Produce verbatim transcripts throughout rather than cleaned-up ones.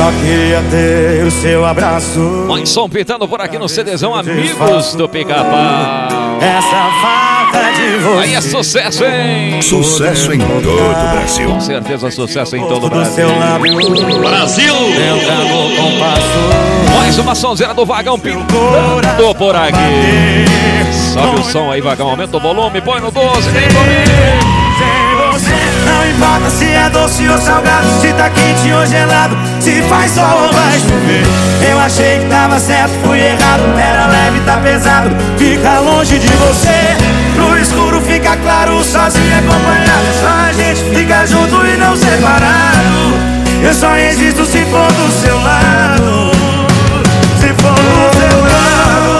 só queria ter o seu abraço. Mãe som pitando por aqui no CDzão, amigos do Pica-Pau. Essa falta de você. Aí é sucesso, hein? Sucesso em todo o Brasil. Com certeza sucesso em todo o do Brasil. seu lábio. Brasil! Entra no compasso. Mais uma sonzeira do Vagão pintando por aqui. Sobe o som aí, Vagão, aumenta o volume, põe no doze, vem comigo. Não importa se é doce ou salgado, se tá quente ou gelado, se faz sol ou vai chover. Eu achei que tava certo, fui errado. Era leve, tá pesado, fica longe de você. No escuro fica claro, sozinho acompanhado. Só a gente fica junto e não separado. Eu só existo se for do seu lado. Se for do seu lado.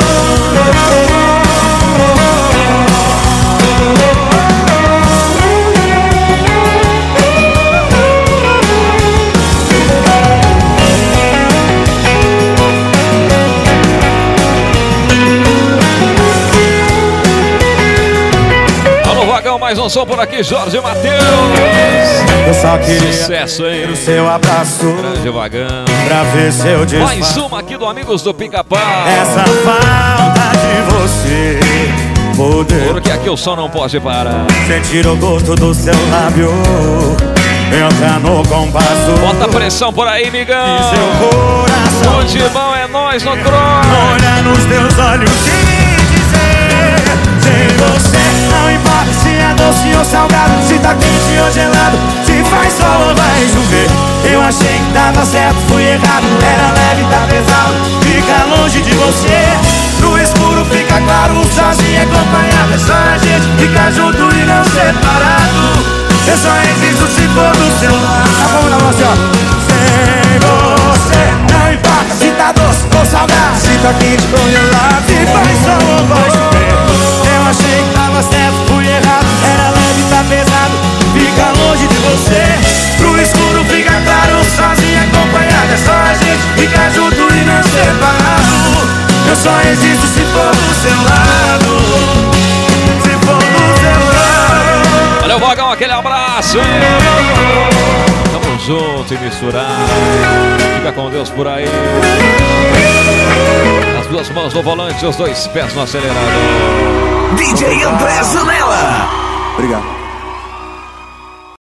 Mais um som por aqui, Jorge Matheus. Eu só queria sucesso, hein? o seu abraço. Grande Vagão. Pra ver seu disfarce. Mais uma aqui do Amigos do Pica-Pau. Essa falta de você poder. Porque aqui o som não pode parar. Sentir o gosto do seu lábio. Entra no compasso. Bota pressão por aí, migão. E seu coração. O timão é nós no trono. Olha nos teus olhos e dizer: sem você não importa se é doce ou salgado, se tá quente ou gelado, se faz sol ou vai chover. Eu achei que tava certo, fui errado. Era leve, tá pesado, fica longe de você. No escuro fica claro, sozinho acompanhado. É só a gente ficar junto e não separado. Eu só existo se for do seu lado. Tá bom, na voz, ó. Sem você não importa se tá doce ou salgado, se tá quente ou gelado, se faz sol ou vai chover. Eu achei que tava certo, fui errado. Era leve, tá pesado, fica longe de você. Pro escuro fica claro, sozinho acompanhado. É só a gente ficar junto e não separado. Eu só existo se for do seu lado. Se for do seu lado. Valeu, Vagão, aquele abraço, hein? Tamo junto e misturado. Fica com Deus por aí. As duas mãos no volante, os dois pés no acelerador. D J André Zanella. Obrigado.